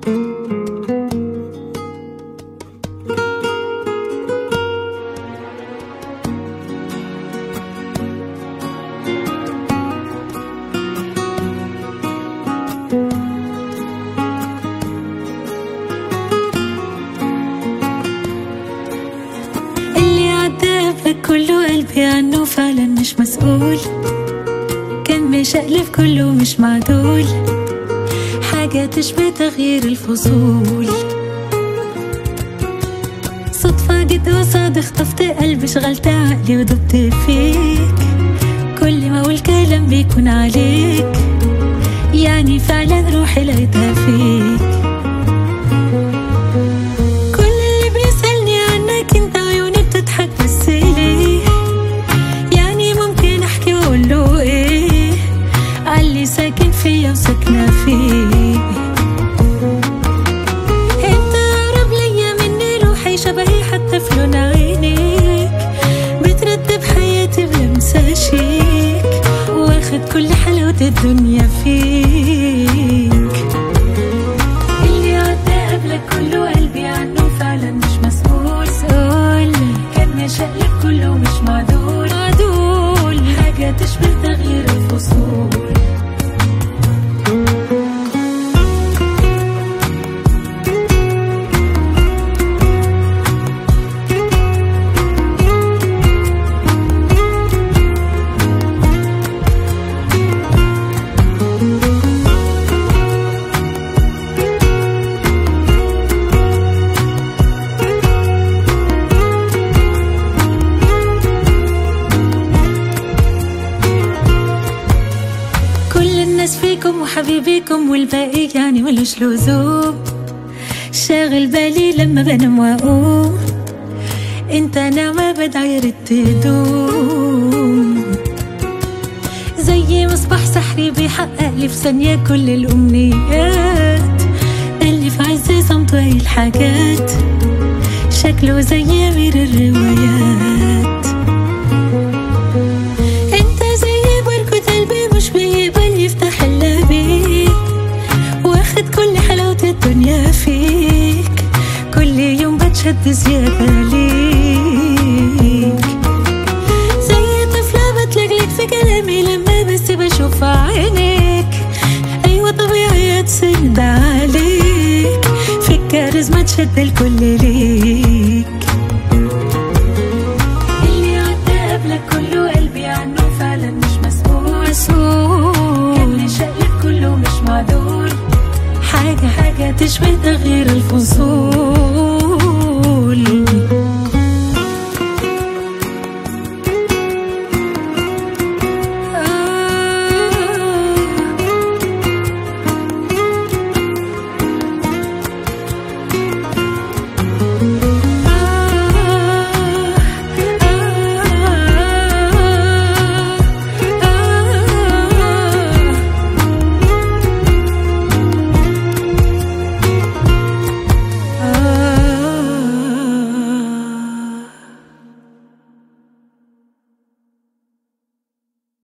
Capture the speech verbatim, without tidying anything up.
كله قلبي عنه فعلا مش مسؤول، كان مشقلب كله مش معدول، حاجة تشبه تغيير الفصول. صدفة جيت قصاد خطفت قلبي، شغلت عقلي ودبت فيك، كل ما اقول كلام بيكون عليك، يعني فعلا روحي لقيتها فيك. ساكن فيا وساكنة فيه، انت اقرب ليا مني، روحي شبهي حتى في لون عينيك، بترتب حياتي بلمسة شيك، واخد كل حلاوة الدنيا فيك. اللي عدى قبلك كله قلبي عنه فعلا مش مسؤول، سؤال كان مشقلب كله مش معدول، معدول حاجة تشبه تغيير الفصول. فيكم وحبيبيكم والباقي يعني ملوش لزوم، شاغل بالي لما بنام واقوم، انت نعمة بدعي رد تدوم، زي مصباح سحري بيحقق لي في ثانية كل الأمنيات، اللي في عز صمت وهي الحاجات، شكله زي أمير الروايات. انت زي بركة قلبي مش بيقبل يفتح الا بيك، واخد كل حلاوة الدنيا فيك، كل يوم بتشد زيادة ليك، زي طفلة بتلجلج في كلامي لما بس بشوف عينيك، ايوه طبيعي اتسند عليك، في الكاريزما تشد الكل ليك. اللي عدى قبلك كله قلبي عنه فعلا مش مسؤول، مسؤول كان مشقلب كله مش معدول، حاجة حاجة تشبه تغيير الفصول.